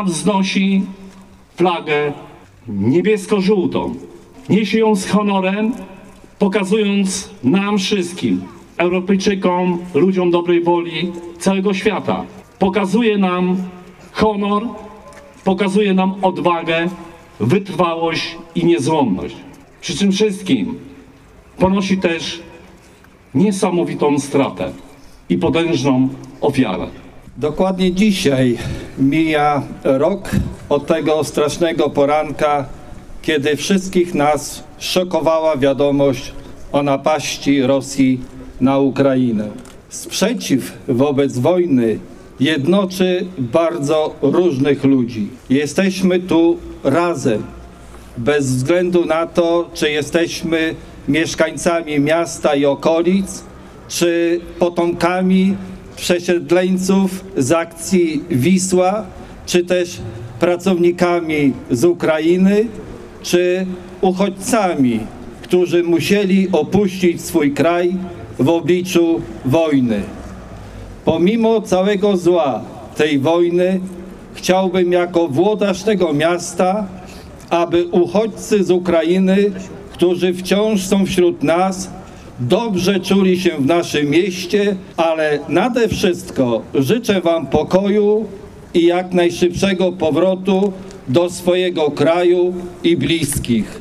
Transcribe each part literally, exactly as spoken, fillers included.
wznosi flagę niebiesko-żółtą. Niesie ją z honorem, pokazując nam wszystkim, Europejczykom, ludziom dobrej woli całego świata. Pokazuje nam honor, pokazuje nam odwagę, wytrwałość i niezłomność. Przy czym wszystkim ponosi też niesamowitą stratę i potężną ofiarę. Dokładnie dzisiaj mija rok od tego strasznego poranka, kiedy wszystkich nas szokowała wiadomość o napaści Rosji na Ukrainę. Sprzeciw wobec wojny jednoczy bardzo różnych ludzi. Jesteśmy tu razem, bez względu na to, czy jesteśmy mieszkańcami miasta i okolic, czy potomkami przesiedleńców z akcji Wisła, czy też pracownikami z Ukrainy, czy uchodźcami, którzy musieli opuścić swój kraj w obliczu wojny. Pomimo całego zła tej wojny, chciałbym jako włodarz tego miasta, aby uchodźcy z Ukrainy, którzy wciąż są wśród nas, dobrze czuli się w naszym mieście, ale nade wszystko życzę wam pokoju i jak najszybszego powrotu do swojego kraju i bliskich.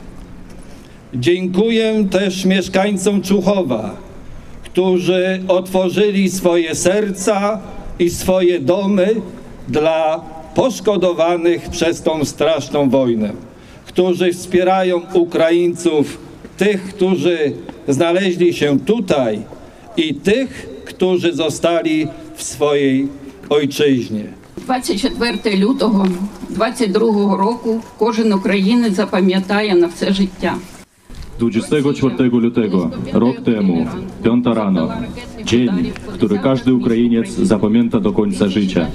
Dziękuję też mieszkańcom Człuchowa, którzy otworzyli swoje serca i swoje domy dla poszkodowanych przez tą straszną wojnę, którzy wspierają Ukraińców, tych, którzy znaleźli się tutaj i tych, którzy zostali w swojej ojczyźnie. двадцять четвертого лютого двадцять другого року кожен українець запам'ятає на все життя. dwudziestego czwartego lutego, rok temu, piąta rano, dzień, który każdy Ukrainiec zapamięta do końca życia.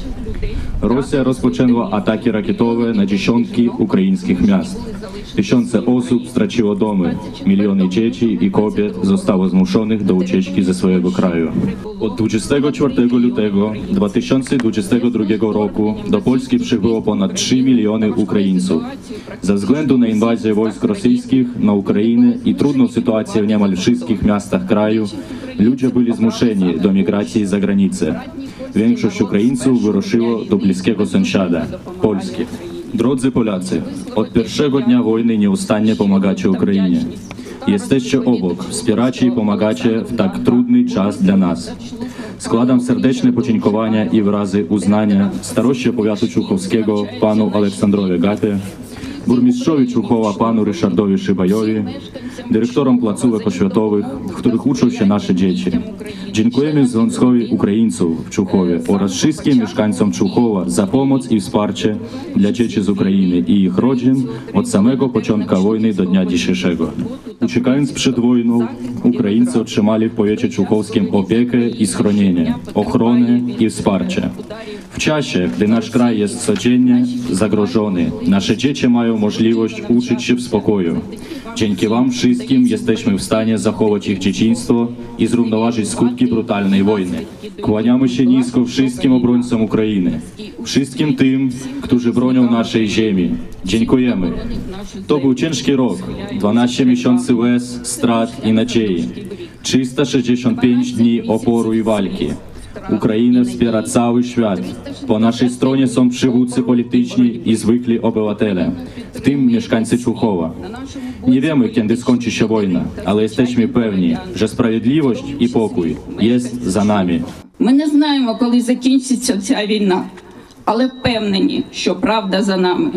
Rosja rozpoczęła ataki rakietowe na dziesiątki ukraińskich miast. Tysiące osób straciło domy, miliony dzieci i kobiet zostało zmuszonych do ucieczki ze swojego kraju. Od dwudziestego czwartego lutego dwa tysiące dwudziestego drugiego roku do Polski przybyło ponad trzy miliony Ukraińców. Ze względu na inwazję wojsk rosyjskich na Ukrainę i trudną sytuację w niemal wszystkich miastach kraju, ludzie byli zmuszeni do migracji za granicę. Większość Ukraińców wyruszyło do bliskiego sąsiada, Polski. Drodzy Polacy, od pierwszego dnia wojny nieustannie pomagacie Ukrainie. Jesteście obok, wspieracie i pomagacie w tak trudny czas dla nas. Składam serdeczne podziękowania i wyrazy uznania staroście powiatu człuchowskiego panu Aleksandrowi Gapie, burmistrzowi Człuchowa panu Ryszardowi Szybajowi, dyrektorom placówek oświatowych, w których uczą się nasze dzieci. Dziękujemy Związkowi Ukraińców w Człuchowie oraz wszystkim mieszkańcom Człuchowa za pomoc i wsparcie dla dzieci z Ukrainy i ich rodzin od samego początku wojny do dnia dzisiejszego. Uciekając przed wojną, Ukraińcy otrzymali w powiecie człuchowskim opiekę i schronienie, ochronę i wsparcie. W czasie, gdy nasz kraj jest codziennie zagrożony, nasze dzieci mają możliwość uczyć się w spokoju. Dzięki wam wszystkim jesteśmy w stanie zachować ich dzieciństwo i zrównoważyć skutki brutalnej wojny. Kłaniamy się nisko wszystkim obrońcom Ukrainy, wszystkim tym, którzy bronią naszej ziemi. Dziękujemy. To był ciężki rok, dwanaście miesięcy łez, strat i nadziei, trzysta sześćdziesiąt pięć dni oporu i walki. Ukrainę wspiera cały świat. Po naszej stronie są przywódcy polityczni i zwykli obywatele, w tym mieszkańcy Człuchowa. Nie wiemy, kiedy skończy się wojna, ale jesteśmy pewni, że sprawiedliwość i pokój jest za nami. Ми не знаємо, коли закінчиться ця війна, але впевнені, що правда за нами.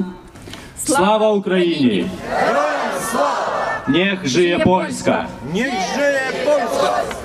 Слава Україні! Niech żyje Polska! Niech żyje Polska!